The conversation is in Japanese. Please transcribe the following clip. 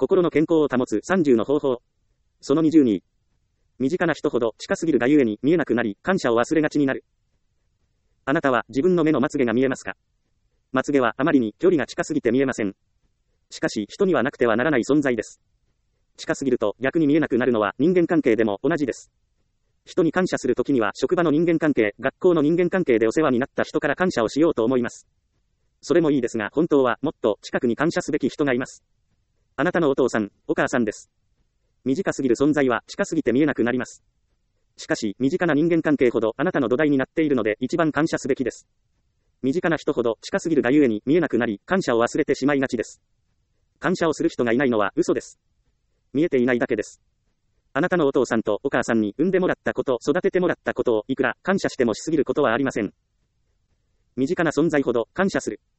心の健康を保つ30の方法。その20に、身近な人ほど近すぎるがゆえに見えなくなり、感謝を忘れがちになる。あなたは自分の目のまつげが見えますか？まつげはあまりに距離が近すぎて見えません。しかし人にはなくてはならない存在です。近すぎると逆に見えなくなるのは人間関係でも同じです。人に感謝するときには職場の人間関係、学校の人間関係でお世話になった人から感謝をしようと思います。それもいいですが、本当はもっと近くに感謝すべき人がいます。あなたのお父さん、お母さんです。短すぎる存在は近すぎて見えなくなります。しかし、身近な人間関係ほどあなたの土台になっているので一番感謝すべきです。身近な人ほど近すぎるがゆえに見えなくなり、感謝を忘れてしまいがちです。感謝をする人がいないのは嘘です。見えていないだけです。あなたのお父さんとお母さんに産んでもらったこと、育ててもらったことをいくら感謝してもしすぎることはありません。身近な存在ほど感謝する。